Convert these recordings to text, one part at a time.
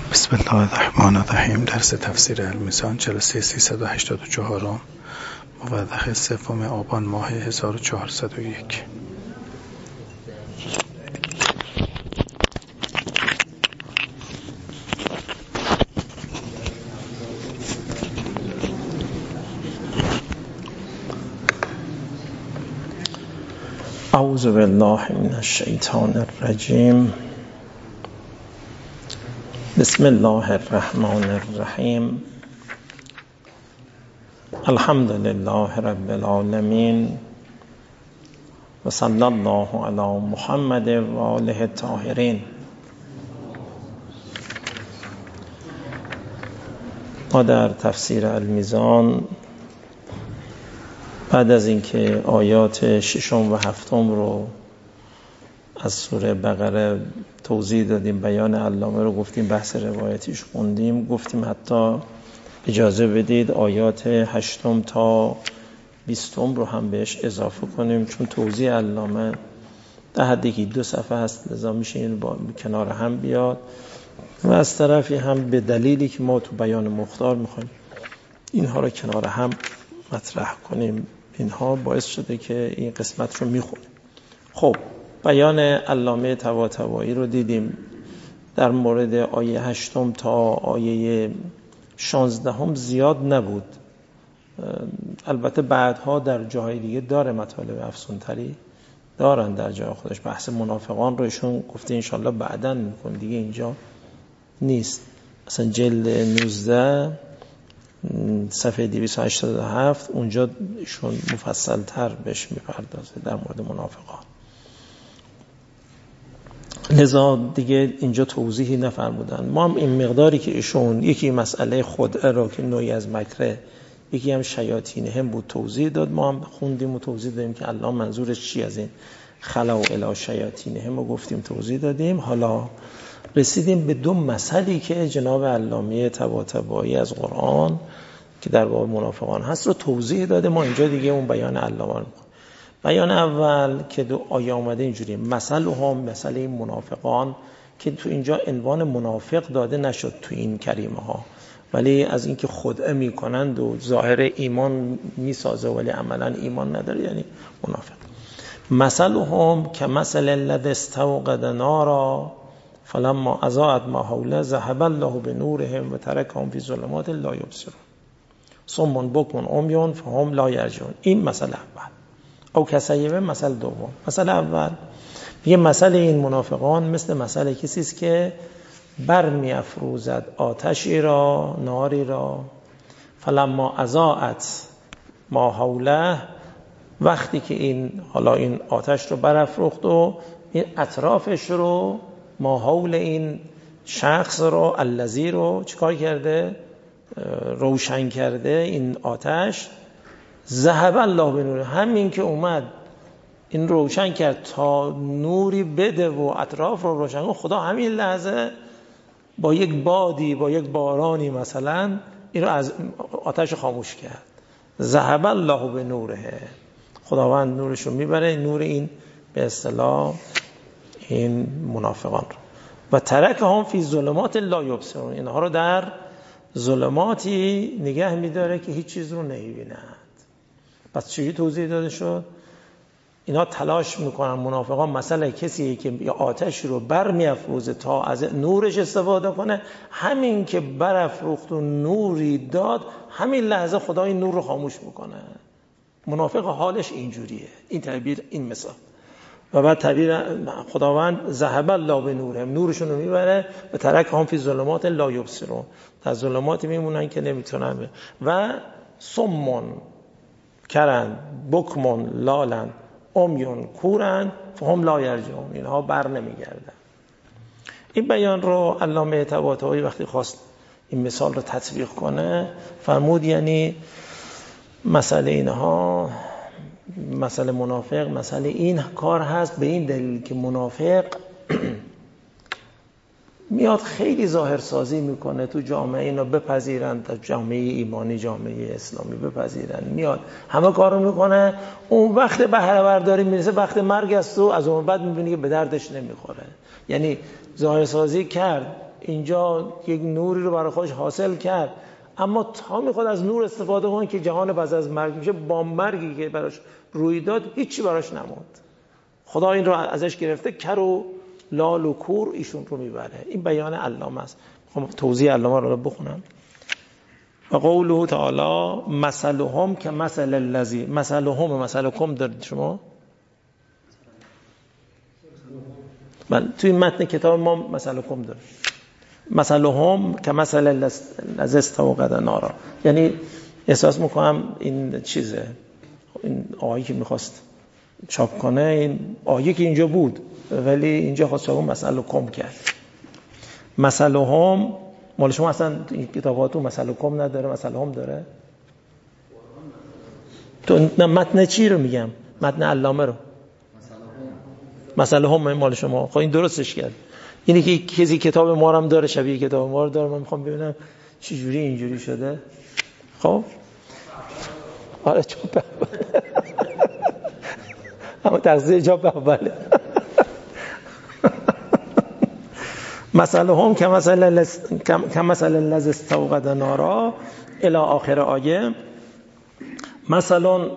بسم الله الرحمن الرحیم. درس تفسیر المیزان جلسه 384 مورخ 3 آبان ماه 1401. اعوذ بالله من الشیطان الرجیم. بسم الله الرحمن الرحیم. الحمد لله رب العالمین و صلی الله علی محمد و آله الطاهرین. ما در تفسیر المیزان بعد از اینکه آیات 6 و 7 رو از سوره بقره توضیح دادیم، بیان علامه رو گفتیم، بحث روایتیش خوندیم، گفتیم حتی اجازه بدید آیات 8 تا 20 رو هم بهش اضافه کنیم، چون توضیح علامه در حدی که 2 صفحه هست، لذا میشه این با کنار هم بیاد و از طرفی هم به دلیلی که ما تو بیان مختار میخوایم اینها رو کنار هم مطرح کنیم، اینها باعث شده که این قسمت رو میخونیم. خب بیان علامه طباطبایی رو دیدیم. در مورد آیه 8 تا آیه 16 زیاد نبود، البته بعدها در جاهای دیگه داره مطالب افزونتری دارن در جای خودش. بحث منافقان رو ایشون گفته انشالله بعداً میکنم، دیگه اینجا نیست. مثلا جلد 19 صفحه 287 اونجا ایشون مفصل تر بهش میپردازه در مورد منافقان، لذا دیگه اینجا توضیحی نفرمودن. ما هم این مقداری که ایشون یکی مسئله خدعه رو که نوعی از مکره، یکی هم شیاطین هم بود توضیح داد، ما هم خوندیم و توضیح دادیم که الله منظورش چی از این خلا و الی شیاطین هم رو گفتیم، توضیح دادیم. حالا رسیدیم به 2 مسئله که جناب علامه طباطبایی از قرآن که در باب منافقان هست رو توضیح داده. ما اینجا دیگه اون بیان علامه رو می‌خونیم. بیان اول که 2 آیه آمده اینجوریه: مسئله منافقان که تو اینجا عنوان منافق داده نشد تو این کریمه ها، ولی از اینکه خدعه میکنند و ظاهر ایمان میسازه ولی عملا ایمان نداره، یعنی منافق. مثلهم کمثل الذی استوقد نارا فلما اضاءت ما حوله ذهب الله بنورهم و ترکهم فی ظلمات لا یبصرون صم بکم عمی فهم لا یرجعون. این مسئله اول. او کسیبه مثل دوم. مثل اول میگه مثل این منافقان مثل مثل کسی است که برمی افروزد آتشی را، ناری را، فلما اضاءت ما حوله، وقتی که این آتش رو برافروخت و این اطرافش رو، ما حول این شخص رو، الذی رو چیکار کرده؟ روشن کرده این آتش. ذهب الله بنوره، همین که اومد این روشن کرد تا نوری بده و اطراف رو روشن کنه، خدا همین لحظه با یک بادی، با یک بارانی مثلا این رو از آتش خاموش کرد. ذهب الله بنوره، خداوند نورش رو میبره، نور این به اصطلاح این منافقان رو. و ترکهم فی ظلمات لا یبصرون، اینها رو در ظلماتی نگه میداره که هیچ چیز رو نمیبینند. پس چی توضیح داده شد؟ اینا تلاش میکنن، منافقان مثلا کسی که آتش رو برمیافروزه تا از نورش استفاده کنه، همین که برافروخت و نوری داد، همین لحظه خدا این نور رو خاموش میکنه. منافق حالش اینجوریه، این تعبیر، این مثال. و بعد تعبیر خداوند ذهب الله بنورهم، نورشون رو میبره و ترکهم فی ظلمات لا یبصرون، در ظلماتی میمونن که نمیتونن. و صمون کرن بکمون لالن عمیون کورن فهم لا یرجعون، اینها بر نمیگردن. این بیان رو علامه طباطبایی وقتی خواست این مثال رو تطبیق کنه فرمود یعنی مسئله اینها، مسئله منافق، مسئله این کار هست به این دلیل که منافق میاد خیلی ظاهرسازی میکنه تو جامعه، اینو بپذیرن، تا جامعه ایمانی، جامعه اسلامی بپذیرن، میاد همه کارو میکنه. اون وقت بهره برداری میرسه، وقت مرگ است و از اون بعد میبینی که به دردش نمیخوره. یعنی ظاهرسازی کرد اینجا یک نوری رو برای خودش حاصل کرد، اما تا میخواد از نور استفاده کنه که جهان بعد از مرگ میشه، با مرگی که براش روی داد هیچی براش نموند. خدا این رو ازش گرفته، کر و لال و کور ایشون رو میبره. این بیان علامه است. میخوام توضیح علامه رو بخونم. و قوله تعالی مثلهم که مثل الذی، مثلهم و مثلکم دارید شما؟ بله، توی متن کتاب ما مثلکم داریم. مثلهم که مثل الذی استوقد نارا، یعنی احساس میکنم این چیزه، این آیه که میخواست چاپ کنه، این آیه که اینجا بود ولی اینجا خواست چاپ مثلکم کرد. مثلهم مال شما اصلا این کتاباتون مثلکم نداره، مثلهم داره؟ تو نه، متن چی رو میگم؟ متن علامه رو. مثلهم مال شما. خب این درستش کرد. اینی که کسی کتاب ما هم داره، شبیه کتاب ما رو داره، من میخوام ببینم چه جوری اینجوری شده. خب آره چوب اوله اما تقصیر چوب اوله. مثلهم که مثل الذی استوقد نارا الی آخر آیه. مثلا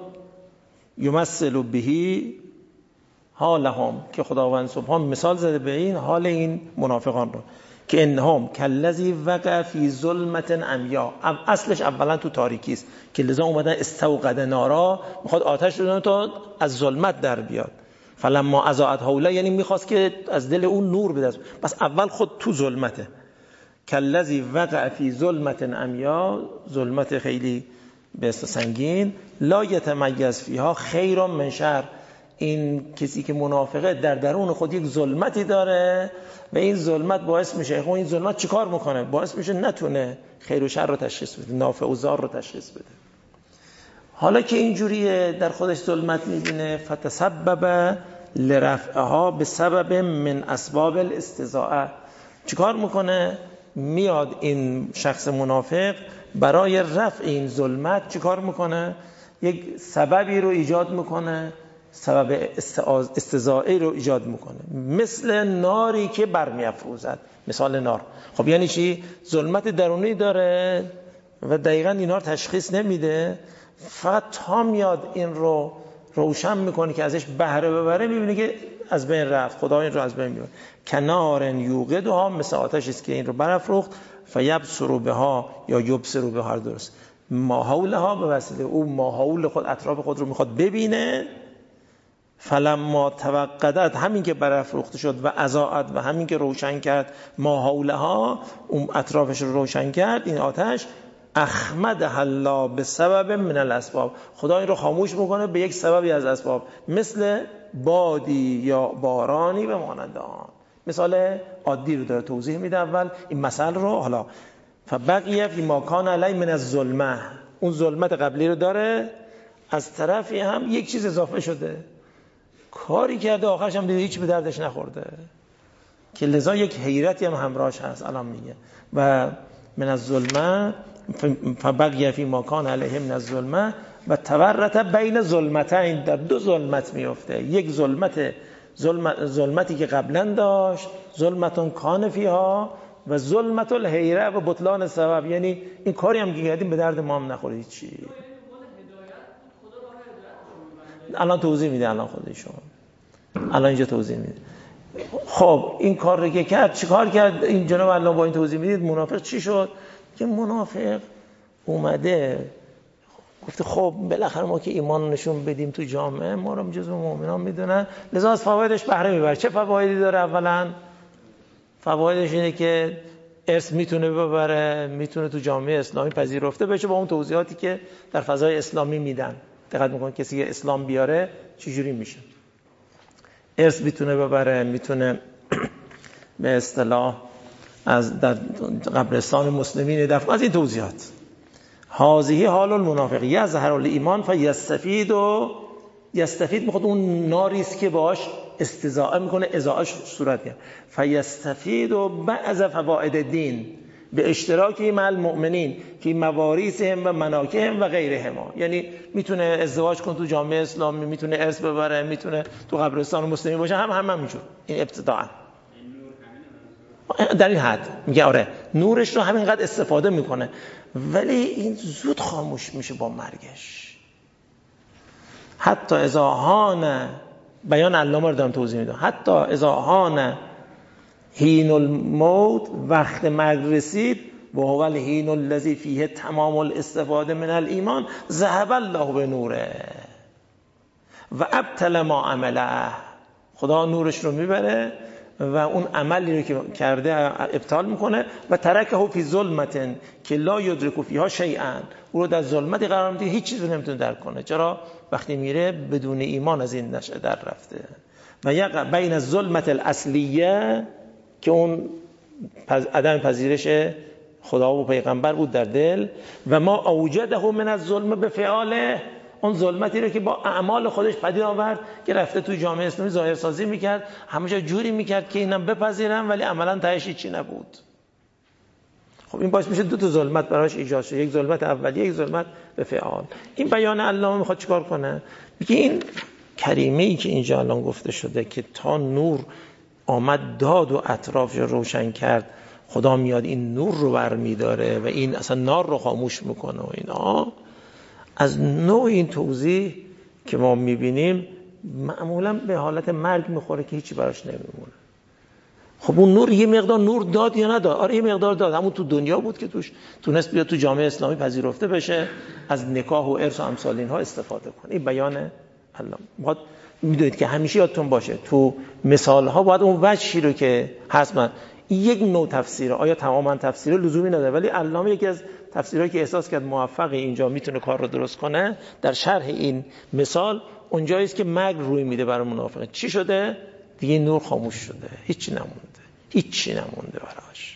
یمثل بهی حالهم، که خداوند سبحان مثال زده به این حال این منافقان رو که انهم کالذی وقع فی ظلمت عمیا. اصلش اولا تو تاریکی است که لذا اومدن استوقد نارا، میخواد آتش رو تا از ظلمت در بیاد. فلما اضاءت حوله، یعنی میخواست که از دل اون نور بده، پس اول خود تو ظلمته. کالذی وقع فی ظلمت عمیا، ظلمت خیلی به سنگین، لا یتمیز فیها خیر من شر. این کسی که منافقه در درون خود یک ظلمتی داره و این ظلمت باعث میشه، خب این ظلمت چیکار میکنه؟ باعث میشه نتونه خیر و شر رو تشخیص بده، نافع و ضار رو تشخیص بده. حالا که اینجوریه در خودش ظلمت میبینه، فتسبب لرفعها به سبب من اسباب الاستضاءه. چیکار میکنه؟ میاد این شخص منافق برای رفع این ظلمت چیکار میکنه؟ یک سببی رو ایجاد میکنه، سبب استضاءه رو ایجاد میکنه، مثل ناری که برمیافروزد. مثال نار. خب یعنی چی؟ ظلمت درونی داره و دقیقاً اینا رو تشخیص نمیده، فقط تا میاد این رو روشن میکنه که ازش بهره ببره، میبینه که از بین رفت. خدا این رو از بین میبره. کنار یوقدها، مثل آتش است که این رو برافروخت. فیبصر بها یا یبصر بها، درست، ما حولها، به وسیله او ما حول خود، اطراف خود رو میخواد ببینه. فلما توقدت، همین که برافروخته شد، و اضاءت، و همین که روشن کرد، ما حولها، اون اطرافش رو روشن کرد، این آتش، اخمدها الله به سبب من الاسباب، خدا این رو خاموش میکنه به یک سببی از اسباب، مثل بادی یا بارانی به مانند آن. مثال عادی رو داره توضیح میده اول این مثال رو. حالا فبقیه فی ما کان علی من الظلمه، اون ظلمت قبلی رو داره، از طرفی هم یک چیز اضافه شده، کاری کرده آخرش هم دیده هیچ به دردش نخورده، که لذا یک حیرتی هم همراهش هست. الان میگه و من الظلمه فبقیه فی ما کان علیه من الظلمه و تورط بین ظلمتین، در دو ظلمت میفته. یک ظلمتی که قبلا داشت، ظلمتون کان فیها، و ظلمت الحیره و بطلان سبب، یعنی این کاری هم که کردیم به درد ما هم نخورید. چی الان توضیح میده، الان خودشون الان اینجا توضیح میده. خب این کار رو که کرد، چی کار کرد این جناب الان با این توضیح میدید؟ منافق چی شد؟ که منافق اومده گفته خب بالاخره ما که ایمان نشون بدیم تو جامعه، ما رو جزو مؤمنان میدونن، لذا از فوایدش بهره میبره. چه فوایدی داره؟ اولا فوایدش اینه که ارث میتونه ببره، میتونه تو جامعه اسلامی پذیرفته بشه با اون توضیحاتی که در فضای اسلامی میدن. دقت میکنید کسی که اسلام بیاره چجوری میشه، ارث میتونه ببره، میتونه به اصطلاح از در قبرستان مسلمین دفن، از این توضیحات. هذه حال المنافق یظهر الایمان فیستفید میخواد اون ناری است که باش استضاءه میکنه، اضاءهش صورت میگیره. فیستفید بعض فوائد دین به اشتراکی مع المؤمنین فی مواریثهم و مناکهم و غیرهم. یعنی میتونه ازدواج کنه تو جامعه اسلامی، میتونه ارث ببره، میتونه تو قبرستان مسلمین باشه، هم همینجور. این ابتداعا در این حد میگه آره نورش رو همینقدر استفاده میکنه، ولی این زود خاموش میشه با مرگش. حتی اذا هان، بیان علامه رو دارم توضیح میدم، حتی اذا هان حین الموت، وقت مرگ رسید، و هو الحین الذی فیه تمام الاستفاده من الایمان، ذهب الله به نوره و ابطل ما عمله. خدا نورش رو میبره و اون عملی رو که کرده ابطال میکنه. و ترکه فی ظلمت که لا یدرک فیها شیئا، او رو در ظلمتی قرار میده، هیچ چیزی نمیتونه درک کنه. چرا؟ وقتی میره بدون ایمان از این نشه در رفته. و یقع بین الظلمت الاصلیه که اون عدم پذیرش خدا و پیغمبر بود در دل، و ما اوجده من الظلم بفعاله، اون ظلمتی رو که با اعمال خودش پدید آورد که رفته توی جامعه اسلامی ظاهر سازی میکرد، همیشه جوری میکرد که اینم بپذیرن، ولی عملا تهش چی نبود. خب این باعث میشه دو تا ظلمت براش ایجاد شه، یک ظلمت اولیه، یک ظلمت به فعال. این بیان علامه میخواد چیکار کنه؟ میگه این کریمه ای که اینجا الان گفته شده که تا نور آمد داد و اطراف رو روشن کرد، خدا میاد این نور رو برمیداره و این اصلا نار رو خاموش میکنه و اینا، از نوع این توضیح که ما میبینیم معمولا به حالت مرگ میخوره که هیچی براش نمیمونه. خب اون نور یه مقدار نور داد یا نداد؟ آره یه مقدار داد، همون تو دنیا بود که توش تونست بیاد تو جامعه اسلامی پذیرفته بشه، از نکاح و ارث و امثال اینها استفاده کنه. این بیان علامه. میدونید که همیشه یادتون باشه تو مثال ها باید اون وجهی رو که هست، من یک نوع تفسیره، آیا تماما تفسیره لزومی نداره، ولی علامه یکی از تفسیرهایی که احساس کرد موفقه اینجا میتونه کار رو درست کنه در شرح این مثال، اونجایی است که مرگ روی میده برای منافقه. چی شده؟ دیگه نور خاموش شده، هیچی نمونده براش.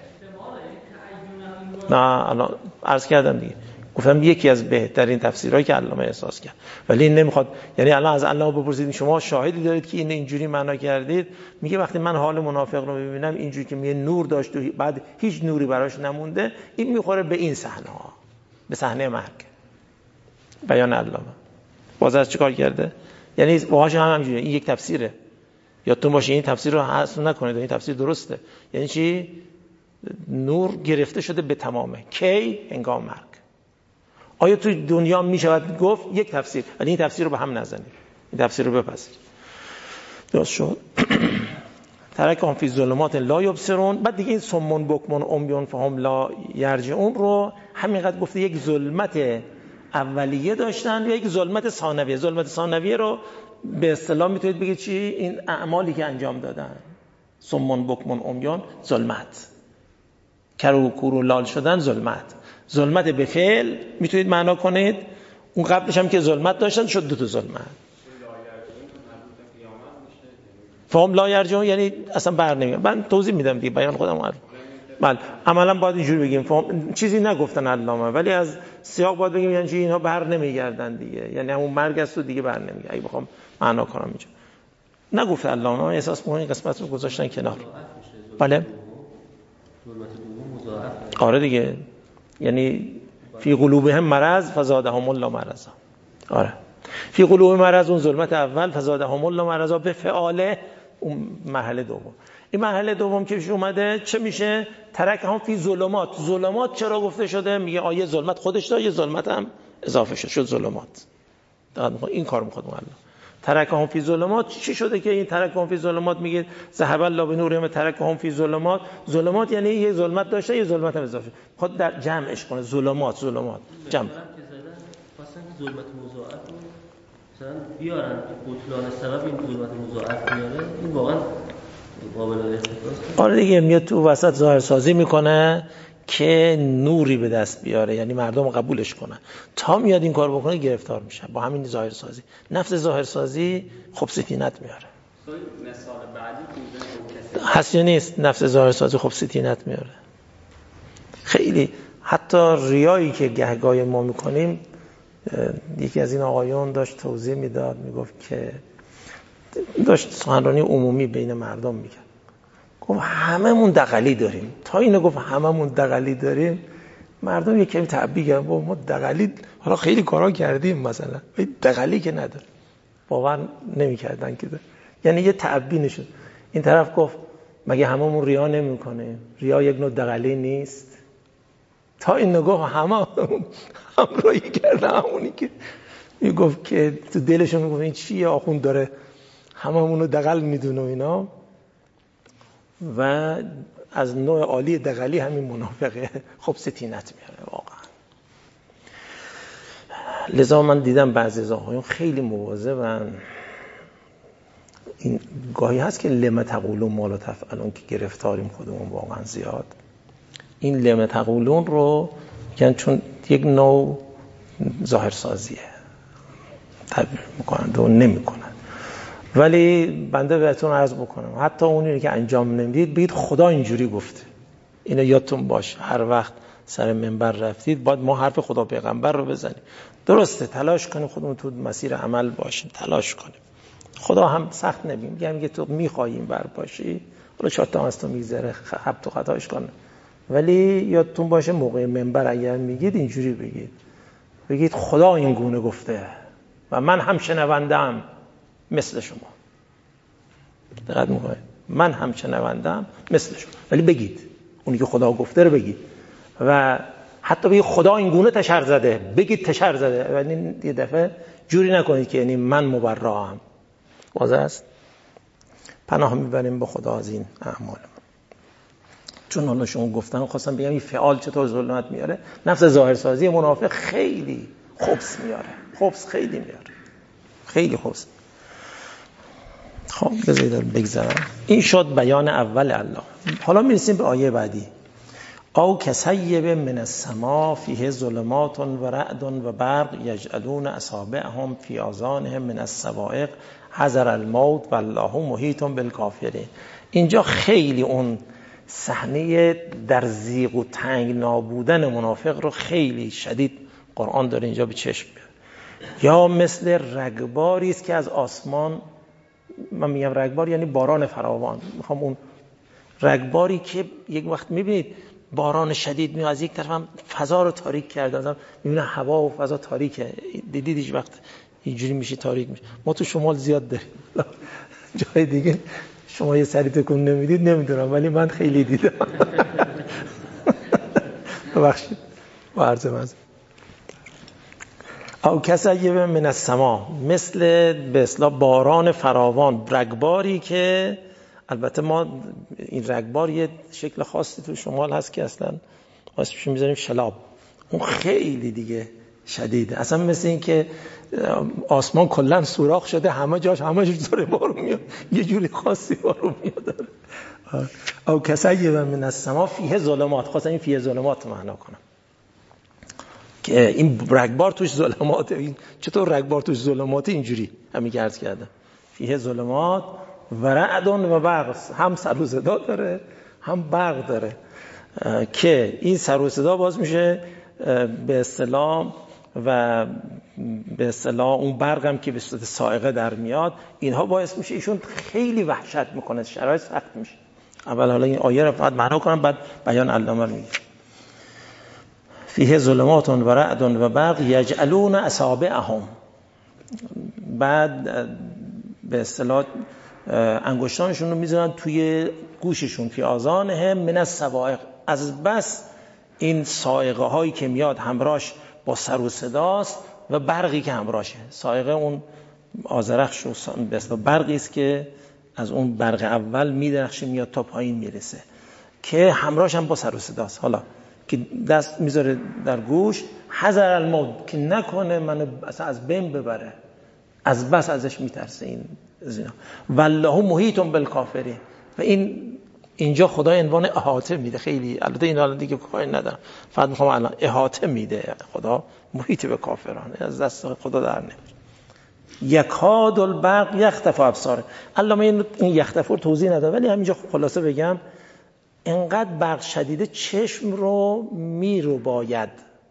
نه الان عرض کردم دیگه، گفتم یکی از بهترین تفسیرهایی که علامه احساس کرد، ولی این نمیخواد، یعنی الان از علامه بپرسید شما شاهدی دارید که این اینجوری معنا کردید؟ میگه وقتی من حال منافق رو میبینم اینجوری که میگه نور داشت و بعد هیچ نوری براش نمونده، این میخوره به این صحنه ها، به صحنه مرگ. بیان علامه باز از چیکار کرده؟ یعنی باهاش هم همینجوریه. این یک تفسیره، یادتون باشه این تفسیر رو حذف نکنید، این تفسیر درسته. یعنی چی؟ نور گرفته شده به تمامه. کی؟ هنگام مرگ. آیا توی دنیا میشود گفت یک تفسیر، ولی این تفسیر رو به هم نزنید، این تفسیر رو بپذیرید. درست شد؟ ترکهم فی ظلمات لا یبصرون. بعد دیگه این صمون بکمون عمیون فهم لا یرجعون رو همینقدر گفته یک ظلمت اولیه داشتن و یک ظلمت ثانویه. ظلمت ثانویه رو به اصطلاح میتونید بگید چی؟ این اعمالی که انجام دادن. صمون بکمون عمیون ظلمت، کرو کورو لال شدن ظلمت به فعل میتونید معنا کنید. اون قبلش هم که ظلمت داشتن شد دو تا ظلمت. فهم لا یرجعون یعنی اصلا بر نمیگردن. من توضیح میدم دیگه، بیان خودم عارف. بله عملا باید اینجوری بگیم، چیزی نگفتن علامه ولی از سیاق باید بگیم یعنی اینها بر نمیگردن دیگه، یعنی همون مرگ است و دیگه بر نمیگردن. اگه بخوام معنا کنم اینجا نگفت علامه، من احساس می‌کنم این قسمت رو گذاشتن کنار. بله آره دیگه، یعنی فی قلوبهم مرض فزادهم الله مرضا. آره فی قلوب مرض اون ظلمت اول، فزادهم الله مرضا به فعاله اون مرحله دوم. این مرحله دوم که پیش اومده چه میشه؟ ترکهم فی ظلمات. ظلمات چرا گفته شده؟ میگه آیه ظلمت خودش داره، یه ظلمت هم اضافه شد ظلمات. این کار میخواد الله. ترکهم فی ظلمات چی شده که این ترکهم فی ظلمات میگه ذهب الله بنورهم ترکهم فی ظلمات؟ ظلمات یعنی یه ظلمت داشته، یه ظلمت هم اضافه. خود در جمعش کنه ظلمات جمع. مثلا ظلمت مضاعف مثلا بیارن بطلان سبب این ظلمت مضاعف میاره، این واقعا قابل اتفاقه. آره دیگه میاد تو وسط ظاهر سازی میکنه که نوری به دست بیاره، یعنی مردم قبولش کنن. تا میاد این کار بکنه گرفتار میشه با همین ظاهر سازی. نفس ظاهر سازی خب ستینت میاره. مثال بعدی هست یا نیست؟ نفس ظاهر سازی خب ستینت میاره. خیلی حتی ریایی که گهگاه ما میکنیم، یکی از این آقایون داشت توضیح میداد، میگفت که داشت سخنرانی عمومی بین مردم میکرد، گفت هممون دغلی داریم. تا اینو گفت هممون دغلی داریم، مردم یک کمی تعبیه کردن، ما دغلی حالا خیلی کارا کردیم مثلا، ولی دغلی که نداریم. باور نمیکردن که یعنی یه تعبی نشد. این طرف گفت مگه هممون ریا نمی‌کنیم؟ ریا یک نوع دغلی نیست؟ تا این نگاه همراهی کردن همونی که میگفت که تو دلشون میگفت این چیه آخوند داره هممون رو دغل میدونه و اینا. و از نوع عالی دغلی همین منافقه خب ستینت میاره واقعا. لذا من دیدم بعضی از آقایون خیلی مواظبن. این گاهی هست که لم تقولون ما لا تفعلون که گرفتاریم خودمون واقعا زیاد. این لم تقولون رو میگن چون یک نوع ظاهرسازیه تعبیر میکنن و نمیکنن. ولی بنده بهتون عرض بکنم حتی اونی که انجام نمیدید بگید خدا اینجوری گفته. اینو یادتون باشه هر وقت سر منبر رفتید باید ما حرف خدا پیغمبر رو بزنیم. درسته تلاش کنیم خودمون تو مسیر عمل باشیم، تلاش کنیم. خدا هم سخت نمیگه، میگه تو میخواییم بر باشی، حالا شاید تا از تو میگذره خط و خطاش کنه. ولی یادتون باشه موقع منبر اگر میگید اینجوری بگید خدا این گونه گفته و من هم شنوندم مثل شما. دقت میکنید؟ من هم شنوندم مثل شما. ولی بگید اونی که خدا گفته رو بگید و حتی بگید خدا این گونه تشر زده، بگید تشر زده. ولی یه دفعه جوری نکنید که یعنی من مبرأم. واضح است؟ پناه میبریم به خدا از این اعمال. چون حالا شما گفتن خواستم بگم این فعال چطور ظلمت میاره. نفس ظاهرسازی منافق خیلی خبث میاره، خبث خیلی میاره، خیلی خبث. خب بذارید بگذارم. این شد بیان اول الله. حالا میرسیم به آیه بعدی. او کسیب من السماء فیه ظلمات و رعد و برق یجعلون اصابعهم فی آذانهم من الصواعق حذر الموت والله محیط بالکافرین. اینجا خیلی اون صحنه در زیغ و تنگنا بودن منافق رو خیلی شدید قرآن داره اینجا به چشم میاره. یا مثل رگباری است که از آسمان، من میگم رگبار یعنی باران فراوان، میخوام اون رگباری که یک وقت میبینید باران شدید میاد از یک طرف هم فضا رو تاریک کرده، آدم میبینه هوا و فضا تاریکه. دیدید هیچ وقت اینجوری میشه تاریک میشه؟ ما تو شمال زیاد داریم، جای دیگه شما یه سری تکون نمیدید نمیدونم، ولی من خیلی دیدم. ببخشید با عرض مزه. او کسیب من السماء، مثل به اصطلاح باران فراوان، رگباری که البته ما این رگبار یه شکل خاصی تو شمال هست که اصلا اسمش میذاریم شلاب. اون خیلی دیگه شدیده، اصلا مثل این که آسمان کلا سوراخ شده، همه جاش داره بارون میاد، یه جوری خاصی بارون میاد. او کسیب من السماء فیه ظلمات، خواستم این فیه ظلمات رو معنا کنم که این رگبار توش ظلماته. این چطور رگبار توش ظلماته؟ اینجوری همین که عرض کردم فیه ظلمات و رعد و برق، هم سر و صدا داره هم برق داره که این سر و صدا باز میشه به اصطلاح و به اصطلاح اون برق هم که به صورت صاعقه در میاد، اینها باعث میشه ایشون خیلی وحشت میکنه، شرایط سخت میشه. اول حالا این آیه رو فقط معنا کنم بعد بیان علامه رو میگم. فیه ظلمات و رعد و برق یجعلون اصابعهم، بعد به اصطلاح انگشتانشون رو میذارن توی گوششون، فی آذانهم من الصواعق، از بس این صاعقه هایی که میاد همراهش با سر و صداست و برقی که همراهشه. صاعقه اون آذرخش و به اصطلاح برقی است که از اون برق اول میدرخشه میاد تا پایین میرسه که همراهش هم با سر و صداست. حالا که دست میذاره در گوش، حذر الموت، که نکنه منو اصلا از بین ببره، از بس ازش میترسه این زینا. والله محیط بالکافرین، و اینجا خدای عنوان احاطه میده. خیلی البته این حالا دیگه کاری ندارم، فقط میخوام الان احاطه میده خدا محیط به کافران، از دست خدا در نمیره. یکاد البرق یخطف ابصار. علامه این یخطف رو توضیح ندادم ولی همینجا خلاصه بگم انقدر برق شدیده چشم رو میرو باید،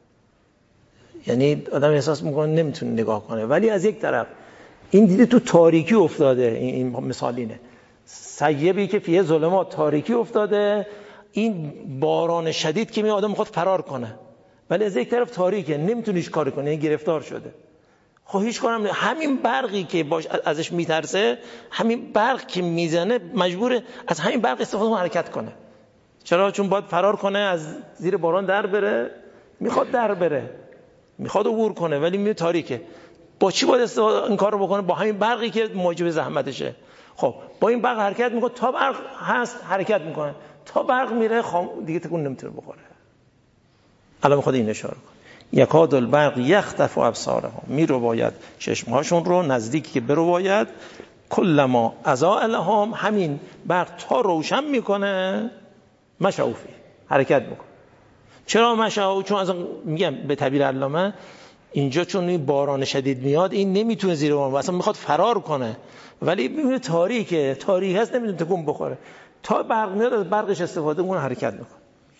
یعنی آدم احساس میکنه نمیتونه نگاه کنه، ولی از یک طرف این دیده تو تاریکی افتاده. این مثالینه، سیبی که فیه ظلمات، تاریکی افتاده، این باران شدید که می آدم میخواد فرار کنه ولی از یک طرف تاریکه، نمیتونه هیچ کاری کنه، این گرفتار شده. خب هیچ کارم همین برقی که باش ازش میترسه، همین برق که میزنه مجبوره از همین برق استفاده کنه، حرکت کنه. چرا؟ چون باید فرار کنه، از زیر باران در بره، میخواد در بره، میخواد عبور کنه، ولی میره تاریکه. با چی باید این کار رو بکنه؟ با همین برقی که موجب زحمتشه. خب با این برق حرکت میکنه، تا برق هست حرکت میکنه، تا برق میره دیگه تکون نمیتونه بخوره. الان میخواد این اشاره کنه یکاد البرق یخطف ابصارهم، میرو باید چشمهاشون رو نزدیکی که برو باید، کلما اضاء لهم، همین برق تا روشن میکنه، مشعوفی حرکت میکنه. چرا مشعو؟ چون از میگم به تعبیر علامه اینجا چون این باران شدید میاد، این نمیتونه زیر باران، اصلا میخواد فرار کنه، ولی میبینه تاریکه، تاریک هست، نمیتونه تکون بخوره، تا برق میاد از برقش استفاده کنه، حرکت میکنه.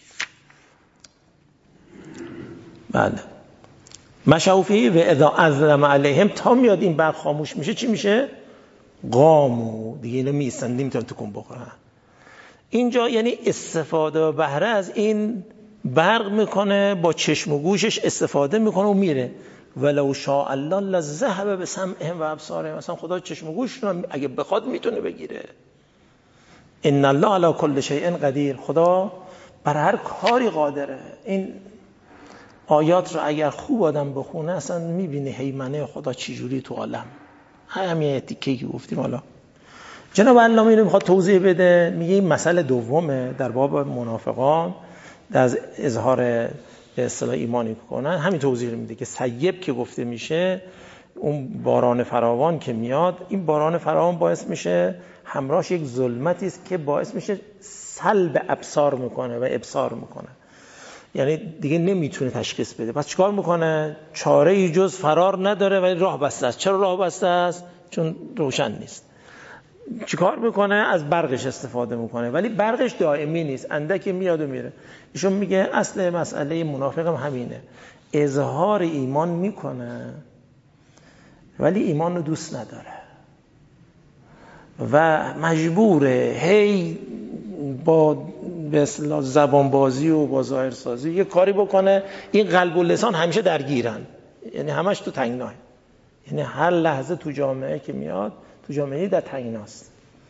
بله. مشعوفی و اذا اظلم علیهم، تا میاد این برق خاموش میشه چی میشه؟ قامو، دیگه اینا میستن، نمیتونن تکون بخورن. اینجا یعنی استفاده و بهره از این برق میکنه، با چشم و گوشش استفاده میکنه و میره. ولو شاء الله لذهب بسمعهم و ابصارهم، مثلا خدا چشم و گوش رو اگه بخواد میتونه بگیره. ان الله علی کل شیء قدیر، خدا بر هر کاری قادره. این آیات رو اگر خوب آدم بخونه اصلا میبینه هیمنه خدا چجوری تو عالم. همین تیکه‌ای که گفتیم. حالا جناب علامه اینو میخواد توضیح بده، میگه این مسئله دومه در باب منافقان در اظهار به اصطلاح ایمانی کنن، همین توضیح میده که سیب که گفته میشه، اون باران فراوان که میاد، این باران فراوان باعث میشه همراهش یک ظلمتی است که باعث میشه سلب ابصار میکنه و ابصار میکنه، یعنی دیگه نمیتونه تشخیص بده. پس چیکار میکنه؟ چاره ای جز فرار نداره ولی راه بسته است. چرا راه بسته است؟ چون روشن نیست. چیکار میکنه؟ از برقش استفاده میکنه، ولی برقش دائمی نیست، اندکی میاد و میره. ایشون میگه اصل مسئله منافق هم همینه، اظهار ایمان میکنه ولی ایمان رو دوست نداره و مجبوره هی با به اصطلاح زبان بازی و با ظاهر سازی یه کاری بکنه. این قلب و لسان همیشه درگیرن، یعنی همش تو تنگناه، یعنی هر لحظه تو جامعه که میاد، تو جامعه در تنگناست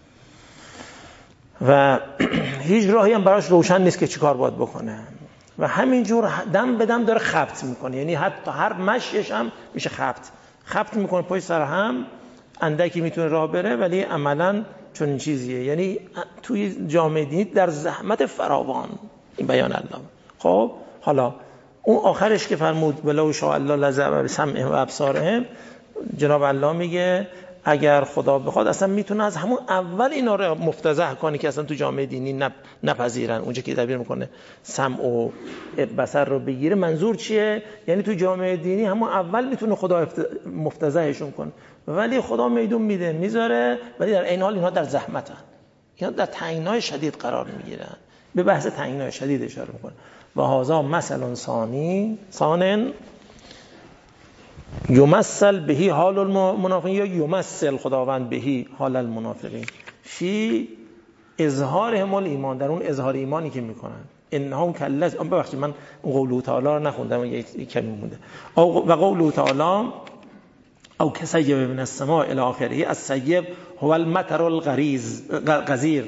و هیچ راهی هم براش روشن نیست که چی کار باید بکنه و همینجور دم به دم داره خبط میکنه، یعنی حتی هر مشیش هم میشه خبط میکنه پای سر هم، اندکی میتونه راه بره ولی عملاً چون این چیزیه. یعنی توی جامعه دینی در زحمت فراوان، این بیان علامه. خب حالا اون آخرش که فرمود ولو شاء الله لذهب بسمعهم و ابصارهم، جناب علامه میگه اگر خدا بخواد اصلا میتونه از همون اول اینا رو مفتضح کنه که اصلا تو جامعه دینی نپذیرن. اونجا که تعبیر میکنه سمع و بصر رو بگیره، منظور چیه؟ یعنی تو جامعه دینی همون اول میتونه خدا مفتضحشون کنه، ولی خدا میدون میده میذاره، ولی در این حال اینها در زحمتن، اینا در تنگنای شدید قرار میگیرن. به بحث تنگنای شدید اشاره میکنه. و هذا مثل ثانٍ یمثل بهی حال المنافقین، یا یمثل خداوند بهی حال المنافقین فی اظهارهم الایمان، در اون اظهار ایمانی که میکنن. انهم کلذ، ببخشید من قوله تعالی رو نخوندم، یک کمی مونده. و قوله تعالی او کسیب من السماء الی آخره، السیب هو المطر الغزیر،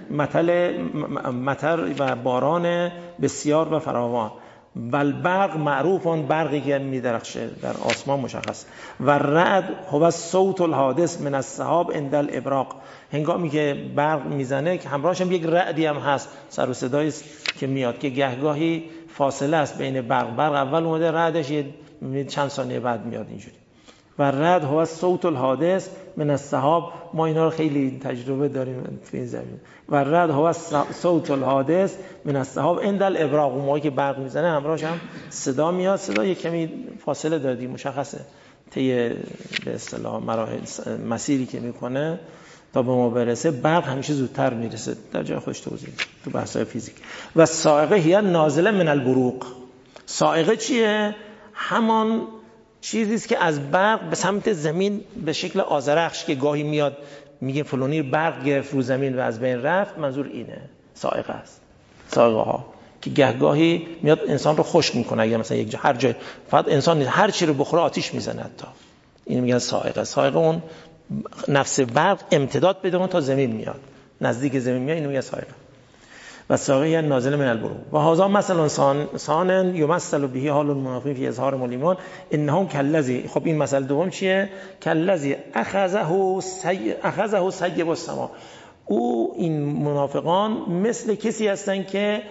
مطر و باران بسیار و فراوان. والبرق معروفون، برقی که میدرخشه در آسمان مشخص. و رعد هو الصوت الحادث من السحاب عند الابراق، هنگامی که برق میزنه که همراهش هم یک رعدی هم هست، سر و صدایی که میاد که گهگاهی فاصله است بین برق اول اومده، رعدش چند ثانیه بعد میاد اینجوری. و رعد هو الصوت الحادث من السحاب، ما اینا رو خیلی تجربه داریم تو این زمین. و رعد هو الصوت الحادث من السحاب عند الابراق، موقعی که برق میزنه همراهش هم صدا میاد، صدا یک کمی فاصله دادی مشخصه طی به اصطلاح مراحل مسیری که میکنه تا به ما برسه. برق همیشه زودتر میرسه، در جای خودش توضیح تو بحث‌های فیزیک. و صاعقه هی نازله من البروق، صاعقه چیه؟ همان چیزی است که از برق به سمت زمین به شکل آذرخش که گاهی میاد میگه فلانی برق گرفت رو زمین و از بین رفت، منظور اینه، صاعقه است. صاعقه ها که گهگاهی میاد انسان رو خشک میکنه، اگه مثلا یک جا هر جای فقط انسان هر چی رو بخوره آتیش میزنه حتی. این میگن صاعقه. صاعقه اون نفس برق امتداد بده اون تا زمین میاد، نزدیک زمین میاد، اینو میگن صاعقه. و صاعقه یعنی نازل من البروج. و هذا مثلا ثان یمثل به حال المنافقین فی اظهار الایمان انهم کالذی. خب این مثل دوم چیه؟ کالذی اخذه سیب السما. او این منافقان مثل کسی هستن که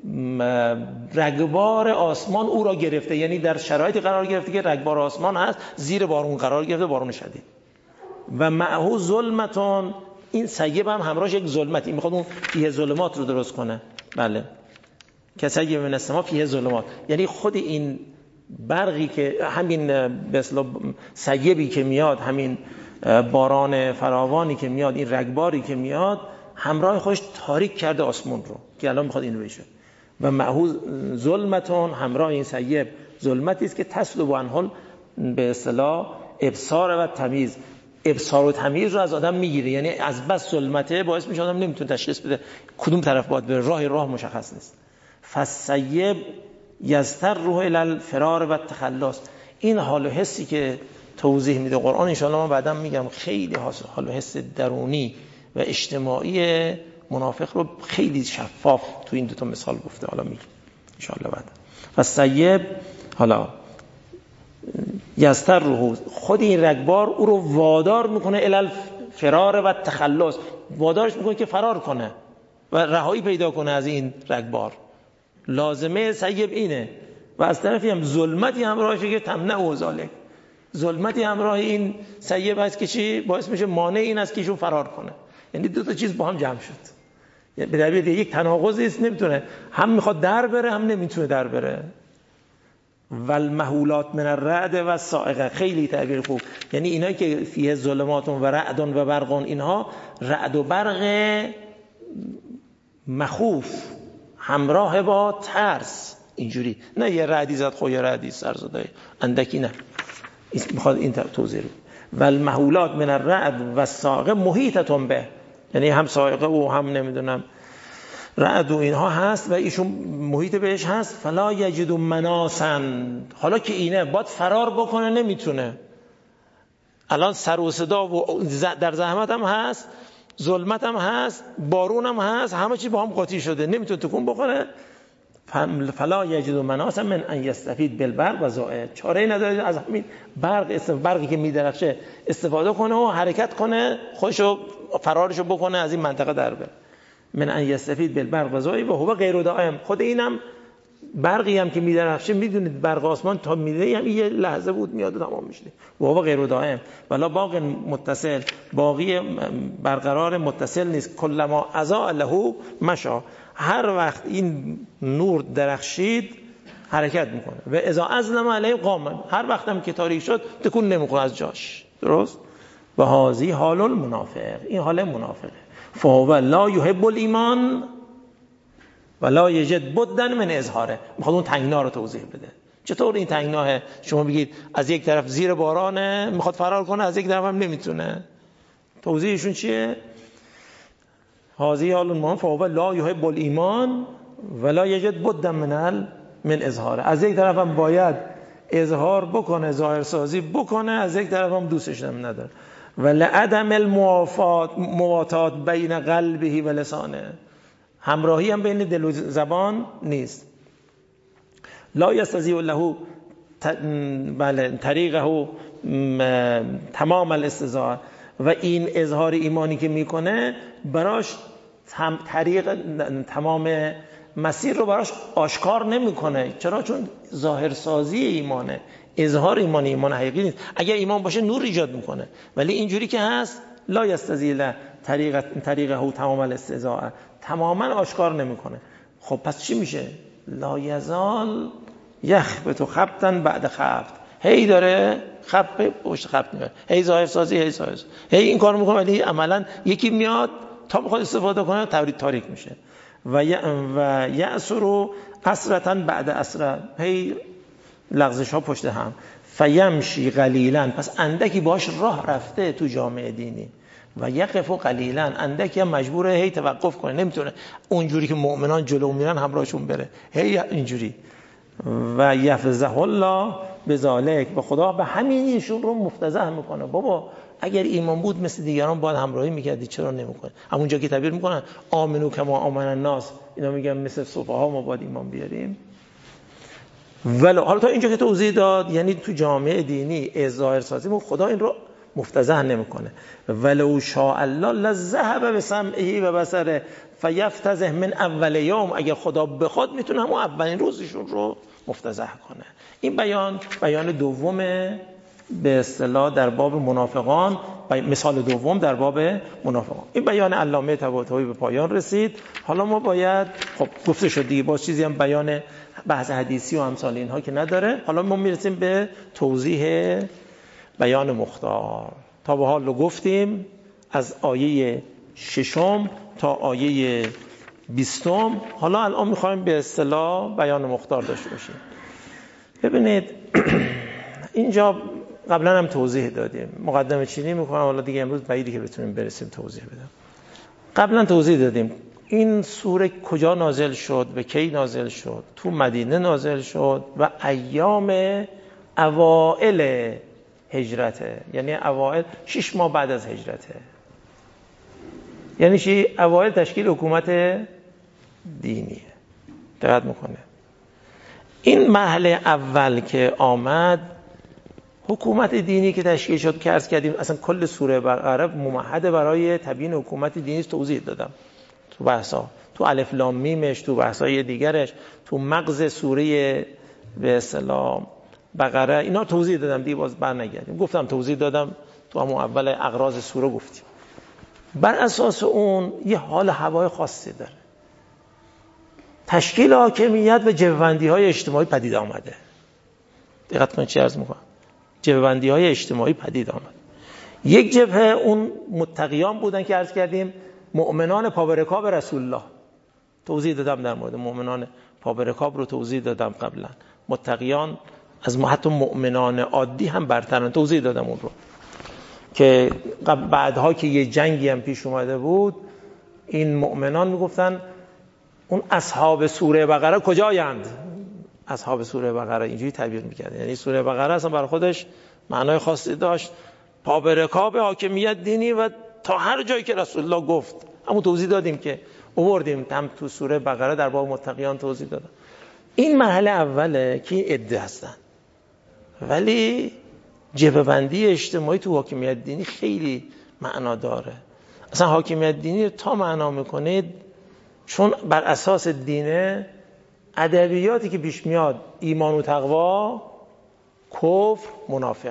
رگبار آسمان او را گرفته، یعنی در شرایطی قرار گرفته که رگبار آسمان هست، زیر بارون قرار گرفته، بارون شدید. و معه ظلمتون، این سیب هم همراهش یک ظلمت، این میخواد اون فیه ظلمات رو درست کنه. بله، که سیب من السما فیه ظلمات، یعنی خود این برقی که همین به اصطلاح سیبی که میاد، همین باران فراوانی که میاد، این رگباری که میاد، همراه خودش تاریک کرده آسمون رو که الان میخواد اینو بشه. و معه ظلمتون، همراه این سیب ظلمتی است که تسلب عنه به اصطلاح ابصار و تمیز، ابصار و تمیز رو از آدم میگیره، یعنی از بس ظلمته باعث میشه آدم نمیتونه تشخیص بده کدوم طرف باید بره، راه مشخص نیست. فالسیب یستر روح الی الفرار و التخلص. این حال و حسی که توضیح میده قرآن، ان شاء الله من بعداً میگم، خیلی حال و حس درونی و اجتماعی منافق رو خیلی شفاف تو این دو تا مثال گفته. حالا میگم ان شاء الله بعد. فالسیب حالا یستر روح، خود این رگبار او رو وادار میکنه الی الفرار و التخلص، وادارش میکنه که فرار کنه و رهایی پیدا کنه از این رگبار. لازمه سیب اینه. و از طرفی هم ظلمتی همراهشه که تمنع و ذالک، ظلمتی همراه این سیب هست که چی باعث میشه مانع این است که ایشون فرار کنه. یعنی دو تا چیز با هم جمع شد، یعنی به دلیل یک تناقضی است، نمیتونه، هم میخواد در بره هم نمیتونه در بره. والمهولات من الرعد و الصاعقه، خیلی تعبیر خوب. یعنی اینایی که فیه ظلمات و رعد و برق، اینها رعد و برق مخوف همراه با ترس، اینجوری نه یه رعدی زد خو یه رعدی سرزده اندکی، نه، میخواد این توضیح رو. والمهولات من الرعد و الصاعقه محیطتون به، یعنی هم صاعقه و هم نمیدونم رعد و اینها هست و ایشون محیط بهش هست. فلا یجد مناسا، حالا که اینه باید فرار بکنه، نمیتونه. الان سر و صدا و در زحمت هم هست، ظلمت هم هست، بارون هم هست، همه چی با هم قاطی شده، نمیتونه تکون بکنه. فلا یجد مناسا من ان یستفید بالبرق و ضائع، چاره ای نداره از همین برقی که میدرخشه استفاده کنه و حرکت کنه، خودشو فرارشو بکنه از این منطقه در بره. من ان یستفید بالبرق و ضائع و هو غیر دائم. خود اینم برقی هم که میدرخشه، میدونید برق آسمان تا میده هم یه لحظه بود میاد و تمام میشه، و هو غیر دائم ولا باقی متصل، باقی برقرار متصل نیست. کلما اضاء له مشى، هر وقت این نور درخشید حرکت میکنه. و اذا اظلم علیه قام، هر وقت هم که تاریک شد تکون نمیکنه از جاش. درست؟ و هذه حال المنافق، این حال منافقه. فهو لا یحب الایمان ولا یجد بدا من اظهاره. میخواد اون تنگنا رو توضیح بده. چطور این تنگناه؟ شما بگید از یک طرف زیر بارانه میخواد فرار کنه، از یک طرف هم نمیتونه. توضیحشون چیه؟ هذه حال المنافق فهو لا یحب الایمان ولا یجد بدا من اظهاره. از یک طرف هم باید اظهار بکنه، ظاهر سازی بکنه، از یک طرف هم دوستش نداره. و لعدم المواتات بین قلبه و لسانه، همراهی هم بین دل و زبان نیست. لا یستطیع له طریقه تمام الاستطاعه، و این اظهار ایمانی که میکنه براش طریق تمام مسیر رو براش آشکار نمیکنه. چرا؟ چون ظاهر سازی ایمانه، اظهار ایمان حقیقی نیست. اگر ایمان باشه نور ایجاد میکنه، ولی اینجوری که هست لا یستزیل طریقه تمام الاستزاء، تماما آشکار نمیکنه. خب پس چی میشه؟ لا یزال یخبط خبطا بعد خبط، هی داره خبط پشت خبط میاد، هی ظاهر سازی، هی این کارو میکنه، ولی عملا یکی میاد تا بخواد استفاده کنه تاریک میشه. و یأسر اسرتا بعد اسره، هی لغزش ها پشت هم. فیمشی قلیلا، پس اندکی باش راه رفته تو جامعه دینی. و یقف قلیلا، اندکی هم مجبوره هی توقف کنه، نمیتونه اونجوری که مؤمنان جلو میرن همراهشون بره، هی اینجوری. و یفزه الله بذالک و خدا به همین ایشون رو مفتضح میکنه. بابا اگر ایمان بود مثل دیگران باید همراهی میکردی، چرا نمیکنه؟ همونجا که تعبیر میکنن آمنو کما آمن الناس، اینا میگن مثل سفها ما باید ایمان بیاریم. ولی حالا تا اینجا که توضیح داد، یعنی تو جامعه دینی ظاهر سازی خدا این رو مفتضح نمیکنه. ولو شاء الله لذهب بسمعه و بصره فیفتضح من اول یوم، اگر خدا بخواد میتونه همون اولین روزشون رو مفتضح کنه. این بیان دومه به اصطلاح در باب منافقان، مثال دوم در باب منافقان. این بیان علامه طباطبایی به پایان رسید. حالا ما باید، خب گفته شد دیگه، باز چیزی هم بیان بحث حدیثی و امثال اینها که نداره. حالا ما میرسیم به توضیح بیان مختار. تا به حال رو گفتیم از آیه 6 تا آیه 20. حالا الان میخوایم به اصطلاح بیان مختار داشته باشیم. ببینید اینجا قبلا هم توضیح دادیم، مقدمه چینی میکنم، حالا دیگه امروز بعیدی که بتونیم برسیم توضیح بدم. قبلا توضیح دادیم این سوره کجا نازل شد و کی نازل شد. تو مدینه نازل شد و ایام اوائل هجرته، یعنی اوائل 6 ماه بعد از هجرته. یعنی چی؟ اوائل تشکیل حکومت دینیه. دقت میکنه این مرحله اول که آمد، حکومت دینی که تشکیل شد که عرض کردیم اصلا کل سوره بقره ممهد برای تبیین حکومت دینی توضیح دادم تو بحثا، تو الف لام میمش، تو بحثای دیگرش، تو مغز سوره به اصطلاح بقره، اینا توضیح دادم دیگه، باز برنگردیم. گفتم توضیح دادم تو همون اول اغراض سوره گفتیم. بر اساس اون یه حال هوای خاصی داره. تشکیل حاکمیت و جبهه‌بندی‌های اجتماعی پدید آمده. دقت کنید چی عرض می‌کنم. جبهه‌بندی‌های اجتماعی پدید آمد. یک جبهه اون متقیان بودن که عرض کردیم مؤمنان پابرکاب رسول الله. توضیح دادم در مورد مؤمنان پابرکاب رو توضیح دادم قبلا. متقیان از حتی مؤمنان عادی هم برترن، توضیح دادم اون رو که بعدها که یه جنگی هم پیش اومده بود، این مؤمنان میگفتن اون اصحاب سوره بقره کجایند؟ اصحاب سوره بقره اینجوری تعبیر میکرد. یعنی سوره بقره اصلا برای خودش معنای خاصی داشت، پابرکاب حاکمیت دینی و تا هر جایی که رسول الله گفت. همون توضیح دادیم که آوردیم هم تو سوره بقره در باب متقیان توضیح دادم. این مرحله اوله که این عده هستن، ولی جبهه‌بندی اجتماعی تو حاکمیت دینی خیلی معنا داره. اصلا حاکمیت دینی تا معنا میکنید چون بر اساس دینه، ادبیاتی که پیش میاد ایمان و تقوا، کفر، منافق.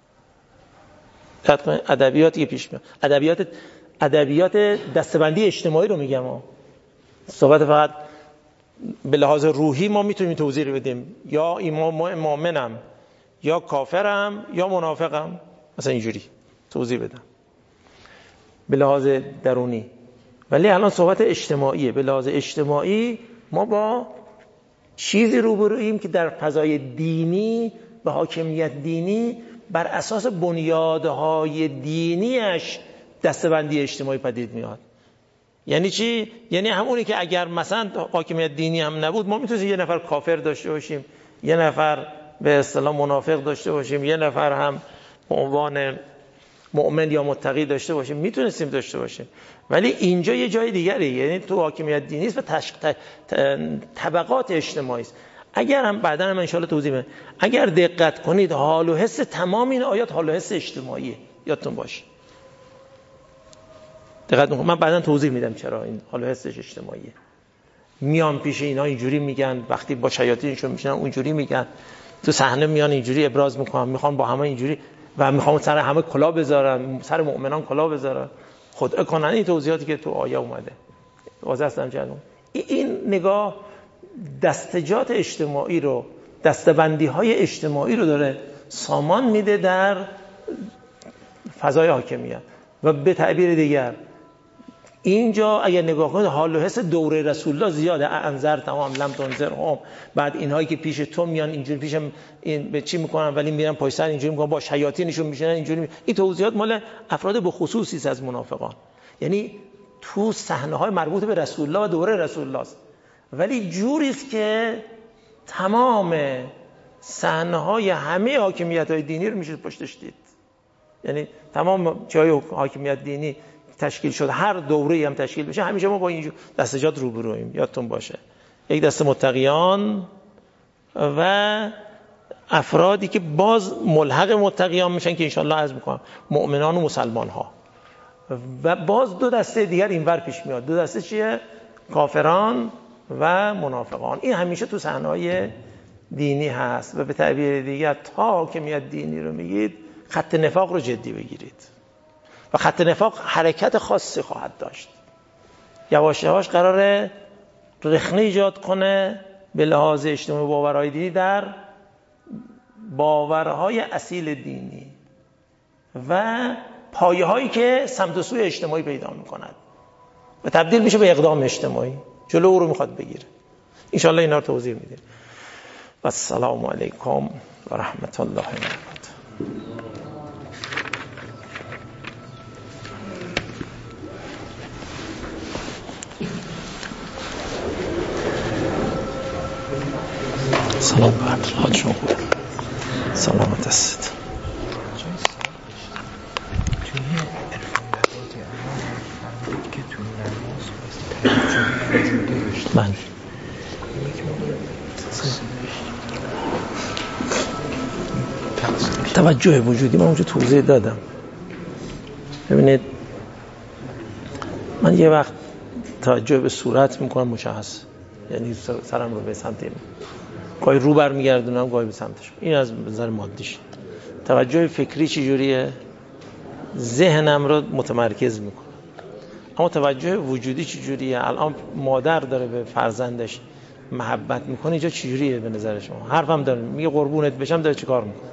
ادبیاتی که پیش میاد، ادبیات دستبندی اجتماعی رو میگم. صحبت فقط به لحاظ روحی ما میتونیم توضیح بدیم، یا مؤمنم یا کافرم یا منافقم، مثلا اینجوری توضیح بدم به لحاظ درونی. ولی الان صحبت اجتماعیه. به لحاظ اجتماعی ما با چیزی روبروییم که در فضای دینی و حاکمیت دینی بر اساس بنیادهای دینیش دستبندی اجتماعی پدید میاد. یعنی چی؟ یعنی همونی که اگر مثلا حاکمیت دینی هم نبود، ما میتونیم یه نفر کافر داشته باشیم، یه نفر به اصطلاح منافق داشته باشیم، یه نفر هم به عنوان مؤمن یا متقی داشته باشیم، میتونستیم داشته باشیم. ولی اینجا یه جای دیگره، یعنی تو حاکمیت دینی است و طبقات اجتماعی است. اگر هم بعدا هم ان شاء الله توضیح میدم، اگر دقت کنید حال و حس تمام این آیات حال و حس اجتماعیه، یادتون باشه. دقت کنید، من بعدا توضیح میدم چرا این حال و حسش اجتماعیه. میان پیش اینا اینجوری میگن، وقتی با شیاطینشون میشنن اونجوری میگن، تو صحنه میان اینجوری ابراز میکنن، میخوان با همه اینجوری و میخوان سر همه کلاه بذارن، سر مؤمنان کلاه بذارن، خدعه کنن. این توضیحاتی که تو آیه اومده واضح هستم جلوم. این نگاه دستجات اجتماعی رو، دستبندی‌های اجتماعی رو داره سامان میده در فضای حاکمیت. و به تعبیر دیگر اینجا اگر نگاه کنید حال و حس دوره رسول الله زیاده. انذر تمام لم تنذرهم، بعد اینهایی که پیش تو میان اینجوری پیشم این به چی میکنن ولی میرن پای سر اینجوری میکنن، با شیاطینشون میشنن اینجوری. این توضیحات مال افراد به خصوصی از منافقان، یعنی تو صحنه‌های مربوط به رسول الله و دوره رسول الله است. ولی جوری است که تمام صحنه‌های همه حاکمیت‌های دینی رو میشه پشتش دید. یعنی تمام جای حاکمیت دینی تشکیل شد، هر دوره‌ای هم تشکیل بشه، همیشه ما با اینجور دستجات روبرویم. یادتون باشه یک دسته متقیان و افرادی که باز ملحق متقیان میشن که انشالله عرض میکنم مؤمنان و مسلمان ها، و باز دو دسته دیگر اینور پیش میاد. دو دسته چیه؟ کافران و منافقان. این همیشه تو صحنه‌های دینی هست و به تعبیر دیگر تا حاکمیت دینی رو میگید خط نفاق رو جدی بگیرید و خط نفاق حرکت خاصی خواهد داشت. یواش یواش قراره رخنه ایجاد کنه به لحاظ اجتماعی باورهای دینی در باورهای اصیل دینی و پایه هایی که سمت و سوی اجتماعی پیدا میکند و تبدیل میشه به اقدام اجتماعی، جلو او رو میخواد بگیره. انشالله اینا رو توضیح میدیم. و السلام علیکم و رحمت الله و برکاته. سلام بر حال شما خوب، سلامت است. من توجه وجودی من اونجا توضیح دادم. ببینید من یه وقت توجه به صورت میکنم مشخص، یعنی سرم رو به سمت این گاهی رو برمیگردونم گاهی به سمتش. این از نظر مادیش. توجه فکری چجوریه؟ ذهنم رو متمرکز میکنه. اما توجه وجودی چجوریه؟ الان مادر داره به فرزندش محبت میکنه، اینجا چجوریه به نظر شما؟ حرفم داره میگه قربونت بشم، داره چی کار میکنه؟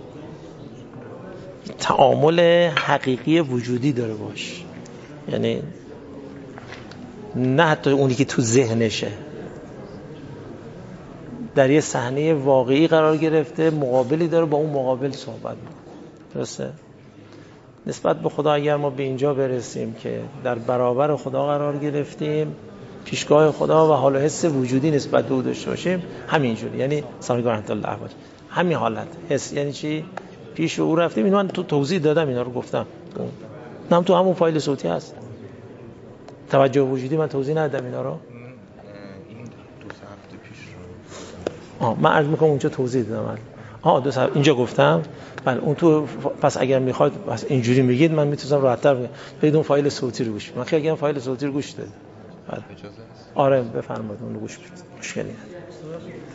تعامل حقیقی وجودی داره باش، یعنی نه حتی اونی که تو ذهنشه، در یه صحنه واقعی قرار گرفته، مقابلی داره، با اون مقابل صحبت میکنه. درسته؟ نسبت به خدا اگر ما به اینجا برسیم که در برابر خدا قرار گرفتیم، پیشگاه خدا و حال و حس وجودی نسبت به او داشته باشیم، همینجوری، یعنی سلام رحمت الله علیه، همین حالت حس. یعنی چی؟ پیش او رفتیم. اینو من تو توضیح دادم، اینا رو گفتم، هم تو همون فایل صوتی هست. توجه وجودی من توضیح ندادم اینا رو؟ این 2 هفته پیش رو من عرض میکنم اونجا توضیح دادم. 2 هفته اینجا گفتم. بله اون تو. پس اگر میخواید پس اینجوری میگید من میتونم راحت‌تر بگم. برید اون فایل صوتی رو گوش بدید. من خیلی اگه فایل صوتی رو گوش دادم. بله. اجازه است؟ آره بفرمایید اون رو گوش بدید. مشکلی نداره.